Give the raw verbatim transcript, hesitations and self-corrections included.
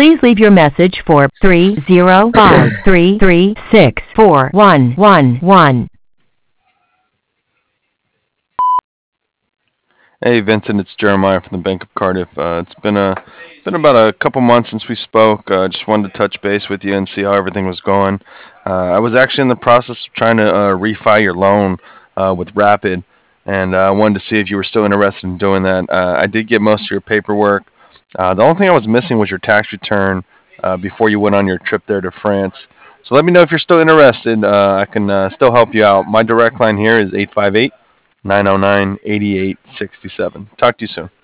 Please leave your message for three zero five, three three six, four one one one. Hey Vincent, it's Jeremiah from the Bank of Cardiff. Uh, it's been a been about a couple months since we spoke. Uh, just wanted to touch base with you and see how everything was going. Uh, I was actually in the process of trying to uh, refi your loan uh, with Rapid, and I uh, wanted to see if you were still interested in doing that. Uh, I did get most of your paperwork. Uh, the only thing I was missing was your tax return uh, before you went on your trip there to France. So let me know if you're still interested. Uh, I can uh, still help you out. My direct line here is eight five eight, nine oh nine, eight eight six seven. Talk to you soon.